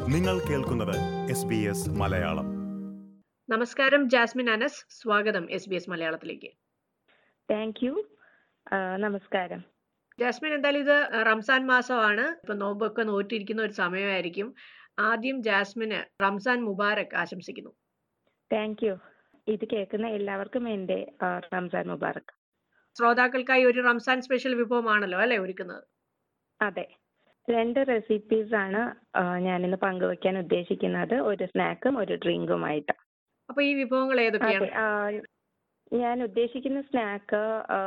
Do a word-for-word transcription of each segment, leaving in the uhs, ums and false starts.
നിങ്ങൾ കേൾക്കുന്നത് S B S Malayalam. നമസ്കാരം, ജാസ്മിൻ അനസ്. സ്വാഗതം എസ് ബി എസ് മലയാളത്തിലേക്ക്. Thank you. നമസ്കാരം. ജാസ്മിൻ, എന്തായാലും ഇത് റംസാൻ മാസമാണ്. ഇപ്പൊ നോമ്പൊക്കെ നോറ്റിരിക്കുന്ന ഒരു സമയമായിരിക്കും. ആദ്യം ജാസ്മിന് റംസാൻ മുബാറക് ആശംസിക്കുന്നു. Thank you. ഇത് കേൾക്കുന്ന എല്ലാവർക്കും എൻ്റെ റംസാൻ മുബാറക്. ശ്രോതാക്കൾക്കായി ഒരു റംസാൻ സ്പെഷ്യൽ വിഭവമാണല്ലോ അല്ലെ ഒരുക്കുന്നത്? അതെ, രണ്ട് റെസിപ്പീസ് ആണ് ഞാനിന്ന് പങ്കുവെക്കാൻ ഉദ്ദേശിക്കുന്നത്. ഒരു സ്നാക്കും ഒരു ഡ്രിങ്കുമായിട്ട്. അപ്പൊ ഈ വിഭവങ്ങൾ ഏതൊക്കെയാണ്? ഞാൻ ഉദ്ദേശിക്കുന്ന സ്നാക്ക്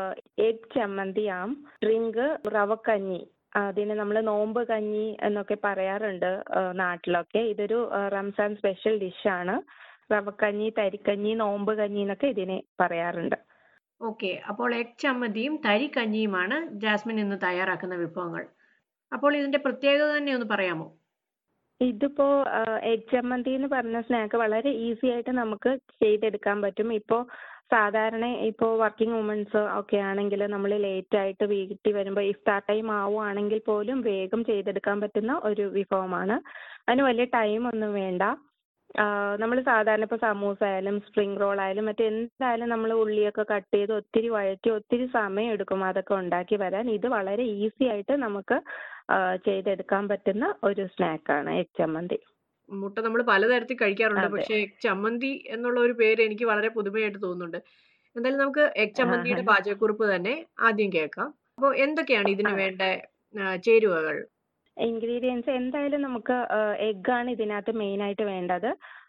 എഗ് ചമ്മന്തിയാം. ഡ്രിങ്ക് റവക്കഞ്ഞി. അതിന് നമ്മൾ നോമ്പ് കഞ്ഞി എന്നൊക്കെ പറയാറുണ്ട് നാട്ടിലൊക്കെ. ഇതൊരു റംസാൻ സ്പെഷ്യൽ ഡിഷാണ്. റവക്കഞ്ഞി, തരിക്കഞ്ഞി, നോമ്പ് കഞ്ഞി എന്നൊക്കെ ഇതിനെ പറയാറുണ്ട്. ഓക്കെ, അപ്പോൾ എഗ് ചമ്മന്തിയും തരിക്കഞ്ഞിയുമാണ് ജാസ്മിൻ ഇന്ന് തയ്യാറാക്കുന്ന വിഭവങ്ങൾ. അപ്പോൾ ഇതിന്റെ പ്രത്യേകത തന്നെ ഒന്ന് പറയാമോ? ഇതിപ്പോ എഗ് ചമ്മന്തി എന്ന് പറഞ്ഞ സ്നാക്ക് വളരെ ഈസി ആയിട്ട് നമുക്ക് ചെയ്തെടുക്കാൻ പറ്റും. ഇപ്പോൾ സാധാരണ ഇപ്പോൾ വർക്കിംഗ് വുമൻസ് ഒക്കെ ആണെങ്കിൽ നമ്മൾ ലേറ്റ് ആയിട്ട് വീട്ടിൽ വരുമ്പോൾ ഇഫ്താർ ടൈം ആവുകയാണെങ്കിൽ പോലും വേഗം ചെയ്തെടുക്കാൻ പറ്റുന്ന ഒരു വിഭവമാണ്. അതിന് വലിയ ടൈം ഒന്നും വേണ്ട. നമ്മൾ സാധാരണ ഇപ്പോൾ സമൂസ ആയാലും സ്പ്രിംഗ് റോൾ ആയാലും മറ്റെന്തായാലും നമ്മൾ ഉള്ളിയൊക്കെ കട്ട് ചെയ്ത് ഒത്തിരി വഴറ്റി ഒത്തിരി സമയം എടുക്കും അതൊക്കെ ഉണ്ടാക്കി വരാൻ. ഇത് വളരെ ഈസി ആയിട്ട് നമുക്ക് ചെയ്തെടുക്കാൻ പറ്റുന്ന ഒരു സ്നാക്കാണ് എഗ് ചമ്മന്തി. മുട്ട നമ്മൾ പലതരത്തിൽ കഴിക്കാറുണ്ട്, പക്ഷെ എഗ് ചമ്മന്തി എന്നുള്ള ഒരു പേര് എനിക്ക് വളരെ പുതുമയായിട്ട് തോന്നുന്നുണ്ട്. എന്തായാലും നമുക്ക് എഗ് ചമ്മന്തിയുടെ പാചകക്കുറിപ്പ് തന്നെ ആദ്യം കേൾക്കാം. അപ്പോൾ എന്തൊക്കെയാണ് ഇതിന് വേണ്ട ചേരുവകൾ? ഇൻഗ്രീഡിയൻസ് എന്തായാലും നമുക്ക് എഗ്ഗാണ് ഇതിനകത്ത് മെയിൻ ആയിട്ട് വേണ്ടത്.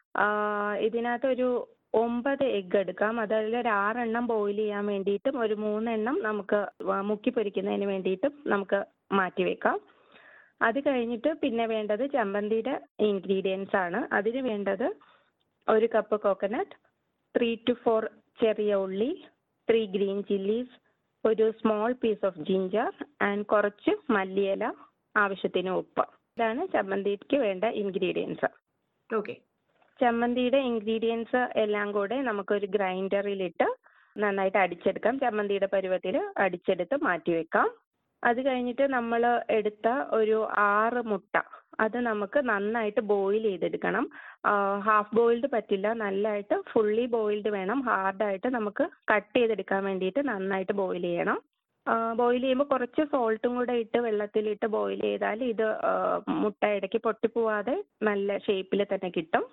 ഇതിനകത്ത് ഒരു ഒമ്പത് എഗ്ഗ് എടുക്കാം. അതിൽ ഒരു ആറെണ്ണം ബോയിൽ ചെയ്യാൻ വേണ്ടിയിട്ടും ഒരു മൂന്നെണ്ണം നമുക്ക് മുക്കി പൊരിക്കുന്നതിന് വേണ്ടിയിട്ടും നമുക്ക് മാറ്റി വെക്കാം. അത് കഴിഞ്ഞിട്ട് പിന്നെ വേണ്ടത് ചമ്മന്തിയുടെ ഇൻഗ്രീഡിയൻസ് ആണ്. അതിന് വേണ്ടത് ഒരു cup coconut, three two four ചെറിയ ഉള്ളി, ത്രീ ഗ്രീൻ ചില്ലീസ്, ഒരു small piece of ginger and കുറച്ച് മല്ലിയില, ആവശ്യത്തിന് ഉപ്പ്. ഇതാണ് ചമ്മന്തിക്ക് വേണ്ട ഇൻഗ്രീഡിയൻസ്. ഓക്കെ, ചമ്മന്തിയുടെ ഇൻഗ്രീഡിയൻസ് എല്ലാം കൂടെ നമുക്കൊരു ഗ്രൈൻഡറിലിട്ട് നന്നായിട്ട് അടിച്ചെടുക്കാം. ചമ്മന്തിയുടെ പരുവത്തിൽ അടിച്ചെടുത്ത് മാറ്റി വെക്കാം. അത് കഴിഞ്ഞിട്ട് നമ്മൾ എടുത്ത ഒരു ആറ് മുട്ട അത് നമുക്ക് നന്നായിട്ട് ബോയിൽ ചെയ്തെടുക്കണം. ഹാഫ് ബോയിൽഡ് പറ്റില്ല, നല്ലതായിട്ട് ഫുള്ളി ബോയിൽഡ് വേണം. ഹാർഡായിട്ട് നമുക്ക് കട്ട് ചെയ്തെടുക്കാൻ വേണ്ടിയിട്ട് നന്നായിട്ട് ബോയിൽ ചെയ്യണം. ബോയിൽ ചെയ്യുമ്പോൾ കുറച്ച് സോൾട്ടും കൂടെ ഇട്ട് വെള്ളത്തിലിട്ട് ബോയിൽ ചെയ്താൽ ഇത് മുട്ട ഇടയ്ക്ക് പൊട്ടിപ്പോവാതെ നല്ല ഷേപ്പിൽ തന്നെ കിട്ടും.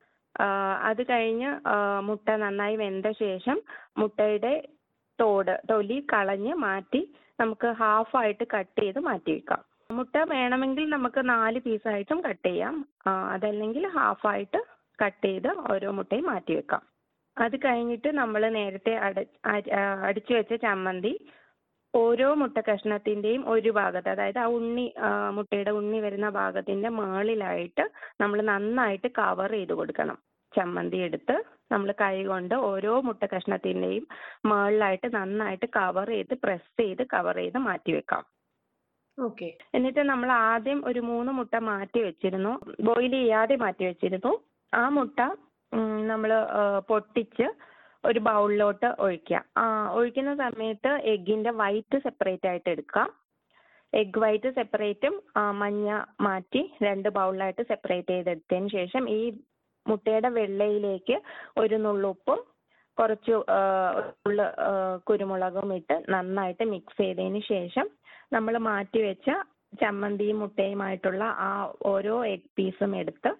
അത് കഴിഞ്ഞ് മുട്ട നന്നായി വെന്ത ശേഷം മുട്ടയുടെ തോട് തൊലി കളഞ്ഞ് മാറ്റി നമുക്ക് ഹാഫായിട്ട് കട്ട് ചെയ്ത് മാറ്റി വെക്കാം. മുട്ട വേണമെങ്കിൽ നമുക്ക് നാല് പീസായിട്ടും കട്ട് ചെയ്യാം, അതല്ലെങ്കിൽ ഹാഫായിട്ട് കട്ട് ചെയ്ത് ഓരോ മുട്ടയും മാറ്റി വെക്കാം. അത് കഴിഞ്ഞിട്ട് നമ്മൾ നേരത്തെ അട അടിച്ചു വെച്ച ചമ്മന്തി ഓരോ മുട്ട കഷ്ണത്തിൻ്റെയും ഒരു ഭാഗത്ത്, അതായത് ആ ഉണ്ണി മുട്ടയുടെ ഉണ്ണി വരുന്ന ഭാഗത്തിൻ്റെ മുകളിലായിട്ട് നമ്മൾ നന്നായിട്ട് കവർ ചെയ്ത് കൊടുക്കണം. ചമ്മന്തി എടുത്ത് നമ്മൾ കൈ കൊണ്ട് ഓരോ മുട്ട കഷ്ണത്തിൻ്റെയും മുകളിലായിട്ട് നന്നായിട്ട് കവർ ചെയ്ത് പ്രസ് ചെയ്ത് കവർ ചെയ്ത് മാറ്റി വെക്കാം. ഓക്കെ, എന്നിട്ട് നമ്മൾ ആദ്യം ഒരു മൂന്ന് മുട്ട മാറ്റി വെച്ചിരുന്നു, ബോയിൽ ചെയ്യാതെ മാറ്റി വെച്ചിരുന്നു. ആ മുട്ട നമ്മൾ പൊട്ടിച്ച് ഒരു ബൗളിലോട്ട് ഒഴിക്കുക. ഒഴിക്കുന്ന സമയത്ത് എഗ്ഗിൻ്റെ വൈറ്റ് സെപ്പറേറ്റ് ആയിട്ട് എടുക്കുക. എഗ് വൈറ്റ് സെപ്പറേറ്റും മഞ്ഞ മാറ്റി രണ്ട് ബൗളിലായിട്ട് സെപ്പറേറ്റ് ചെയ്തെടുത്തതിന് ശേഷം ഈ മുട്ടയുടെ വെള്ളയിലേക്ക് ഒരു നുള്ളുപ്പും കുറച്ച് ഉള്ള കുരുമുളകും ഇട്ട് നന്നായിട്ട് മിക്സ് ചെയ്തതിന് ശേഷം നമ്മൾ മാറ്റി വെച്ച ചമ്മന്തിയും മുട്ടയുമായിട്ടുള്ള ആ ഓരോ എഗ് പീസും എടുത്ത്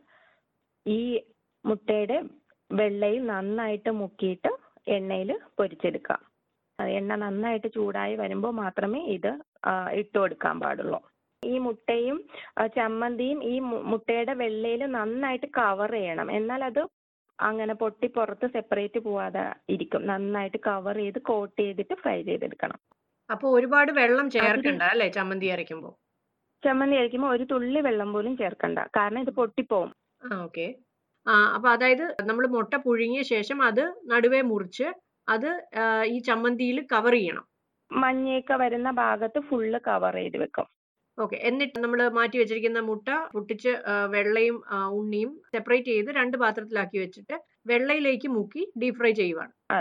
ഈ മുട്ടയുടെ വെള്ളയിൽ നന്നായിട്ട് മുക്കിയിട്ട് എണ്ണയിൽ പൊരിച്ചെടുക്കുക. എണ്ണ നന്നായിട്ട് ചൂടായി വരുമ്പോൾ മാത്രമേ ഇത് ഇട്ട് കൊടുക്കാൻ പാടുള്ളൂ. ഈ മുട്ടയും ചമ്മന്തിയും ഈ മുട്ടയുടെ വെള്ളയിൽ നന്നായിട്ട് കവർ ചെയ്യണം, എന്നാൽ അത് അങ്ങനെ പൊട്ടി പുറത്ത് സെപ്പറേറ്റ് പോവാതെ ഇരിക്കും. നന്നായിട്ട് കവർ ചെയ്ത് കോട്ട് ചെയ്തിട്ട് ഫ്രൈ ചെയ്തെടുക്കണം. അപ്പോൾ ഒരുപാട് വെള്ളം ചേർക്കണ്ട അല്ലേ ചമ്മന്തി അരയ്ക്കുമ്പോൾ? ചമ്മന്തി അരയ്ക്കുമ്പോൾ ഒരു തുള്ളി വെള്ളം പോലും ചേർക്കണ്ട, കാരണം ഇത് പൊട്ടിപ്പോവും. ആ ഓക്കെ. ആ അപ്പൊ അതായത് നമ്മൾ മുട്ട പുഴുങ്ങിയ ശേഷം അത് നടുവേ മുറിച്ച് അത് ഈ ചമ്മന്തിയിൽ കവർ ചെയ്യണം. മഞ്ഞയൊക്കെ വരുന്ന ഭാഗത്ത് ഫുള്ള് കവർ ചെയ്ത് വെക്കും. ഓക്കെ, എന്നിട്ട് നമ്മൾ മാറ്റി വെച്ചിരിക്കുന്ന മുട്ട പൊട്ടിച്ച് വെള്ളയും ഉണ്ണിയും സെപ്പറേറ്റ് ചെയ്ത് രണ്ട് പാത്രത്തിലാക്കി വെച്ചിട്ട് വെള്ളയിലേക്ക് മുക്കി ഡീപ് ഫ്രൈ ചെയ്യുവാണ്. അതെ,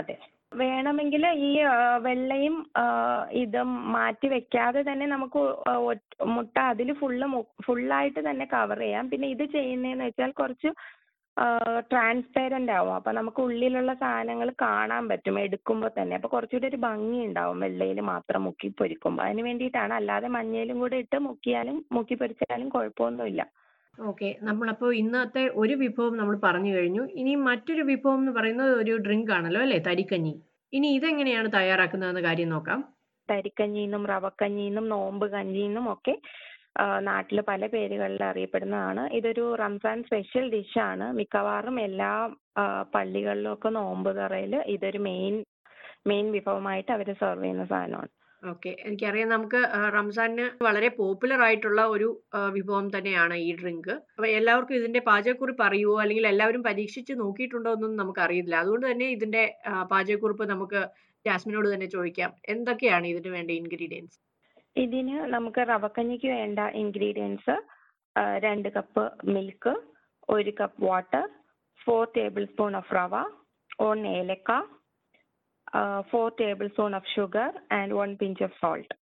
വേണമെങ്കിൽ ഈ ആ, വെള്ളയും ആ, ഇതും മാറ്റി വെക്കാതെ തന്നെ നമുക്ക് ഒ- ഒറ്റ- മുട്ട അതിൽ ഫുള്ള് ഫുള്ളായിട്ട് തന്നെ കവർ ചെയ്യാം. പിന്നെ ഇത് ചെയ്യുന്നതെന്ന് വെച്ചാൽ കുറച്ച് ട്രാൻസ്പെറന്റ് ആവും. അപ്പൊ നമുക്ക് ഉള്ളിലുള്ള സാധനങ്ങൾ കാണാൻ പറ്റും എടുക്കുമ്പോൾ തന്നെ. അപ്പൊ കുറച്ചുകൂടി ഒരു ഭംഗി ഉണ്ടാവും വെള്ളയിൽ മാത്രം മുക്കി പൊരിക്കുമ്പോൾ. അതിന് വേണ്ടിയിട്ടാണ്. അല്ലാതെ മഞ്ഞയിലും കൂടെ ഇട്ട് മുക്കിയാലും മുക്കി പൊരിച്ചാലും കുഴപ്പമൊന്നുമില്ല. ഓക്കെ. നമ്മളപ്പോൾ ഇന്നത്തെ ഒരു വിഭവം നമ്മൾ പറഞ്ഞു കഴിഞ്ഞു. ഇനി മറ്റൊരു വിഭവം എന്ന് പറയുന്നത് ഒരു ഡ്രിങ്ക് ആണല്ലോ അല്ലേ? തരിക്കഞ്ഞി. ഇനി ഇതെങ്ങനെയാണ് തയ്യാറാക്കുന്നതെന്ന കാര്യം നോക്കാം. തരിക്കഞ്ഞിന്നും റവക്കഞ്ഞിന്നും നോമ്പ് കഞ്ഞിന്നും ഒക്കെ ആ, നാട്ടില് പല പേരുകളിൽ അറിയപ്പെടുന്നതാണ്. ഇതൊരു റംസാൻ സ്പെഷ്യൽ ഡിഷാണ്. മിക്കവാറും എല്ലാ ആ, പള്ളികളിലും ഒക്കെ നോമ്പ് തുറയിൽ ഇതൊരു മെയിൻ മെയിൻ വിഭവമായിട്ട് അവർ സെർവ് ചെയ്യുന്ന സാധനമാണ്. ഓക്കെ. എനിക്കറിയാം നമുക്ക് ആ, റംസാനിന് വളരെ പോപ്പുലർ ആയിട്ടുള്ള ഒരു ആ, വിഭവം തന്നെയാണ് ഈ ഡ്രിങ്ക്. അപ്പൊ എല്ലാവർക്കും ഇതിന്റെ പാചകക്കുറിപ്പ് അറിയുമോ അല്ലെങ്കിൽ എല്ലാവരും പരീക്ഷിച്ച് നോക്കിയിട്ടുണ്ടോ എന്നൊന്നും നമുക്ക് അറിയില്ല. അതുകൊണ്ട് തന്നെ ഇതിന്റെ ആ, പാചകക്കുറിപ്പ് നമുക്ക് ജാസ്മിനോട് തന്നെ ചോദിക്കാം. എന്തൊക്കെയാണ് ഇതിന് വേണ്ട ഇൻഗ്രീഡിയൻസ്? ഇതിന് നമുക്ക് റവക്കഞ്ഞിക്ക് വേണ്ട ഇൻഗ്രീഡിയൻസ് രണ്ട് കപ്പ് മിൽക്ക്, ഒരു cup water, four tablespoon of rava, one ഏലക്ക, four tablespoon of sugar and one pinch of salt.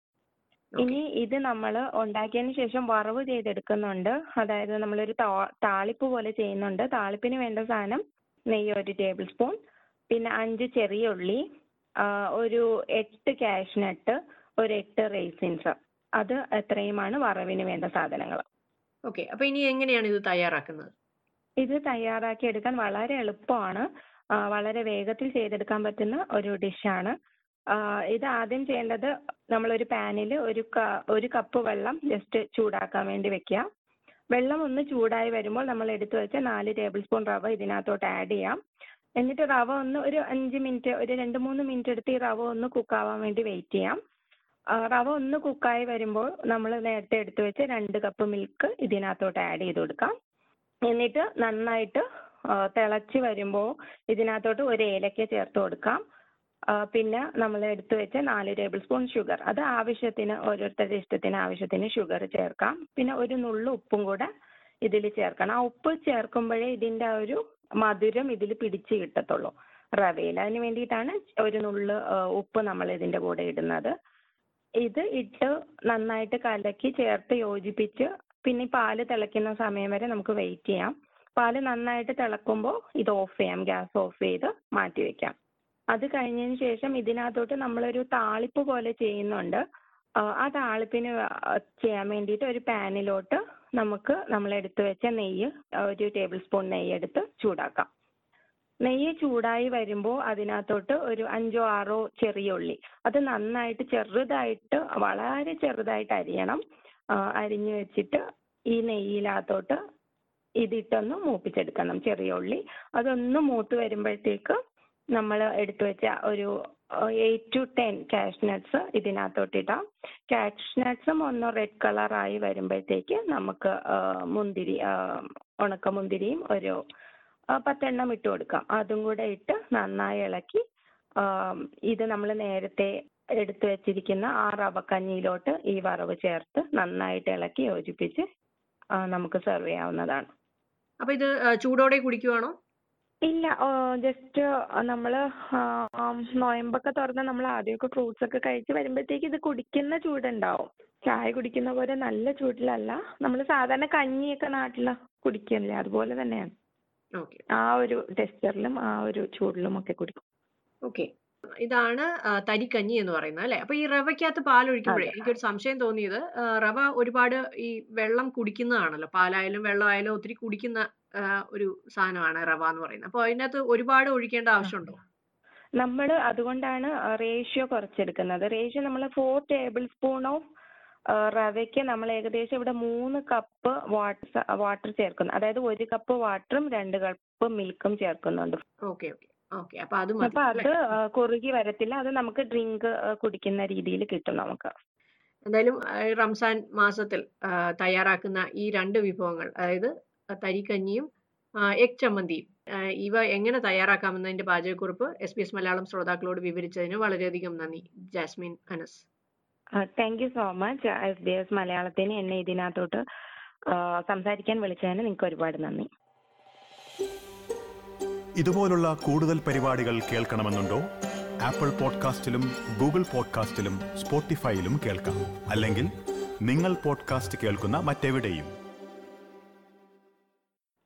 ഇനി ഇത് നമ്മൾ ഉണ്ടാക്കിയതിന് ശേഷം വറവ് ചെയ്തെടുക്കുന്നുണ്ട്. അതായത് നമ്മളൊരു താ- താളിപ്പ് പോലെ ചെയ്യുന്നുണ്ട്. താളിപ്പിന് വേണ്ട സാധനം നെയ്യ് ഒരു ടേബിൾ സ്പൂൺ, പിന്നെ അഞ്ച് ചെറിയ ഉള്ളി, ആ, ഒരു എട്ട് കാഷ്നട്ട്, ഒരു എട്ട് റേസിൻസ്. അത് എത്രയുമാണ് വറവിന് വേണ്ട സാധനങ്ങൾ. ഓക്കെ. അപ്പൊ ഇനി എങ്ങനെയാണ് ഇത് തയ്യാറാക്കുന്നത്? ഇത് തയ്യാറാക്കി എടുക്കാൻ വളരെ എളുപ്പമാണ്. ആ, വളരെ വേഗത്തിൽ ചെയ്തെടുക്കാൻ പറ്റുന്ന ഒരു ഡിഷാണ്. ഇത് ആദ്യം ചെയ്യേണ്ടത്, നമ്മളൊരു പാനിൽ ഒരു ക- ഒരു കപ്പ് വെള്ളം ജസ്റ്റ് ചൂടാക്കാൻ വേണ്ടി വെക്കുക. വെള്ളം ഒന്ന് ചൂടായി വരുമ്പോൾ നമ്മൾ എടുത്തു വെച്ച നാല് ടേബിൾ സ്പൂൺ റവ ഇതിനകത്തോട്ട് ആഡ് ചെയ്യാം. എന്നിട്ട് റവ ഒന്ന് ഒരു അഞ്ച് മിനിറ്റ് ഒരു രണ്ട് മൂന്ന് മിനിറ്റ് എടുത്ത് ഈ റവ ഒന്ന് കുക്കാവാൻ വേണ്ടി വെയിറ്റ് ചെയ്യാം. ആ, റവ ഒന്ന് കുക്കായി വരുമ്പോൾ നമ്മൾ നേരത്തെ എടുത്തു വെച്ച രണ്ട് കപ്പ് മിൽക്ക് ഇതിനകത്തോട്ട് ആഡ് ചെയ്ത് കൊടുക്കാം. എന്നിട്ട് നന്നായിട്ട് ആ, തിളച്ച് വരുമ്പോൾ ഇതിനകത്തോട്ട് ഒരു ഏലക്ക ചേർത്ത് കൊടുക്കാം. ആ, പിന്നെ നമ്മൾ എടുത്തു വെച്ച നാല് ടേബിൾ സ്പൂൺ ഷുഗർ, അത് ആവശ്യത്തിന് ഓരോരുത്തരുടെ ഇഷ്ടത്തിന് ആവശ്യത്തിന് ഷുഗർ ചേർക്കാം. പിന്നെ ഒരു നുള്ളു ഉപ്പും കൂടെ ഇതിൽ ചേർക്കണം. ആ ഉപ്പ് ചേർക്കുമ്പോഴേ ഇതിന്റെ ആ ഒരു മധുരം ഇതിൽ പിടിച്ച് കിട്ടത്തുള്ളൂ റവയിൽ. അതിന് വേണ്ടിയിട്ടാണ് ഒരു നുള്ളു ആ, ഉപ്പ് നമ്മൾ ഇതിന്റെ കൂടെ ഇടുന്നത്. ഇത് ഇട്ട് നന്നായിട്ട് കലക്കി ചേർത്ത് യോജിപ്പിച്ച് പിന്നെ ഈ പാല് തിളയ്ക്കുന്ന സമയം വരെ നമുക്ക് വെയിറ്റ് ചെയ്യാം. പാല് നന്നായിട്ട് തിളക്കുമ്പോൾ ഇത് ഓഫ് ചെയ്യാം, ഗ്യാസ് ഓഫ് ചെയ്ത് മാറ്റി വെക്കാം. അത് കഴിഞ്ഞതിന് ശേഷം ഇതിനകത്തോട്ട് നമ്മളൊരു താളിപ്പ് പോലെ ചെയ്യുന്നുണ്ട്. ആ, ആ താളിപ്പിന് ആ, ചെയ്യാൻ വേണ്ടിയിട്ട് ഒരു പാനിലോട്ട് നമുക്ക് നമ്മൾ എടുത്തു വെച്ച നെയ്യ്, ഒരു ടേബിൾ സ്പൂൺ നെയ്യ് എടുത്ത് ചൂടാക്കാം. നെയ്യ് ചൂടായി വരുമ്പോൾ അതിനകത്തോട്ട് ഒരു അഞ്ചോ ആറോ ചെറിയ ഉള്ളി, അത് നന്നായിട്ട് ചെറുതായിട്ട് വളരെ ചെറുതായിട്ട് അരിയണം. ആ, അരിഞ്ഞു വെച്ചിട്ട് ഈ നെയ്യിനകത്തോട്ട് ഇതിട്ടൊന്ന് മൂപ്പിച്ചെടുക്കണം ചെറിയ ഉള്ളി. അതൊന്ന് മൂത്ത് വരുമ്പോഴത്തേക്ക് നമ്മൾ എടുത്തു വെച്ച ഒരു എയ്റ്റ് ടു ടെൻ കാഷ്നട്ട്സ് ഇതിനകത്തോട്ട് ഇടാം. കാഷ്നട്ട്സും ഒന്ന് റെഡ് കളറായി വരുമ്പോഴത്തേക്ക് നമുക്ക് ആ, മുന്തിരി, ആ, ഉണക്കമുന്തിരിയും ഒരു ആ, പത്തെണ്ണം ഇട്ട് കൊടുക്കാം. അതും കൂടെ ഇട്ട് നന്നായി ഇളക്കി ആം, ഇത് നമ്മൾ നേരത്തെ എടുത്തു വെച്ചിരിക്കുന്ന ആ റവക്കഞ്ഞിയിലോട്ട് ഈ വറവ് ചേർത്ത് നന്നായിട്ട് ഇളക്കി യോജിപ്പിച്ച് ആ, നമുക്ക് സെർവ് ചെയ്യാവുന്നതാണ്. അപ്പൊ ഇത് ആ, ചൂടോടെ കുടിക്കുവാണോ? ഇല്ല, ജസ്റ്റ് നമ്മൾ നോയമ്പൊക്കെ തുറന്ന് നമ്മൾ ആദ്യമൊക്കെ ഫ്രൂട്ട്സ് ഒക്കെ കഴിച്ച് വരുമ്പോഴത്തേക്ക് ഇത് കുടിക്കുന്ന ചൂടുണ്ടാവും. ചായ കുടിക്കുന്ന പോലെ നല്ല ചൂടിലല്ല. നമ്മൾ സാധാരണ കഞ്ഞിയൊക്കെ നാട്ടിൽ കുടിക്കില്ലേ, അതുപോലെ തന്നെയാണ്. ഓക്കെ. ആ ഒരു ടെക്സ്ചറിലും ആ ഒരു ചൂടിലും ഒക്കെ കുടിക്കും. ഓക്കെ. ഇതാണ് ആ, തരിക്കഞ്ഞി എന്ന് പറയുന്നത് അല്ലേ? അപ്പൊ ഈ റവയ്ക്കകത്ത് പാലൊഴിക്കുമ്പോഴേ അതെ. എനിക്കൊരു സംശയം തോന്നിയത്, ആ, റവ ഒരുപാട് ഈ വെള്ളം കുടിക്കുന്നതാണല്ലോ. പാലായാലും വെള്ളമായാലും ഒത്തിരി കുടിക്കുന്ന ആ, ഒരു സാധനമാണ് റവ എന്ന് പറയുന്നത്. അപ്പൊ അതിനകത്ത് ഒരുപാട് ഒഴിക്കേണ്ട ആവശ്യമുണ്ടോ? നമ്മൾ അതുകൊണ്ടാണ് റേഷ്യോ കുറച്ചെടുക്കുന്നത്. റേഷ്യോ നമ്മൾ ഫോർ ടേബിൾ സ്പൂൺ ഓഫ് റവയ്ക്ക് നമ്മൾ ഏകദേശം ഇവിടെ മൂന്ന് കപ്പ് വാട്ടർ വാട്ടർ ചേർക്കുന്നു. അതായത് ഒരു കപ്പ് വാട്ടറും രണ്ട് കപ്പ് മിൽക്കും ചേർക്കുന്നുണ്ട്. ഓക്കെ. ഓക്കെ. ഓക്കെ. അപ്പൊ അത് മതി അപ്പൊ അല്ലേ? അത് ആ, കുറുകി വരത്തില്ല. അത് നമുക്ക് ഡ്രിങ്ക് കുടിക്കുന്ന രീതിയിൽ കിട്ടും നമുക്ക്. എന്തായാലും ആ, ഈ റംസാൻ മാസത്തിൽ ആ, തയ്യാറാക്കുന്ന ഈ രണ്ട് വിഭവങ്ങൾ, അതായത് തരിക്കഞ്ഞിയും ആ, എഗ് ചമ്മന്തിയും, ആ, ഇവ എങ്ങനെ തയ്യാറാക്കാമെന്നതിന്റെ പാചകക്കുറിപ്പ് എസ് ബി എസ് മലയാളം ശ്രോതാക്കളോട് വിവരിച്ചതിന് വളരെയധികം നന്ദി Jasmine Anas. Thank you so much S B S മലയാളത്തിന് എന്നെ ഇതിനകത്തോട്ട് ആ, സംസാരിക്കാൻ വിളിച്ചതിന് നിങ്ങൾക്ക് ഒരുപാട് നന്ദി. ഇതുപോലുള്ള കൂടുതൽ പരിപാടികൾ കേൾക്കണമെന്നുണ്ടോ? ആപ്പിൾ പോഡ്കാസ്റ്റിലും ഗൂഗിൾ പോഡ്കാസ്റ്റിലും സ്പോട്ടിഫൈയിലും കേൾക്കാം. അല്ലെങ്കിൽ നിങ്ങൾ പോഡ്കാസ്റ്റ് കേൾക്കുന്ന മറ്റെവിടെയും.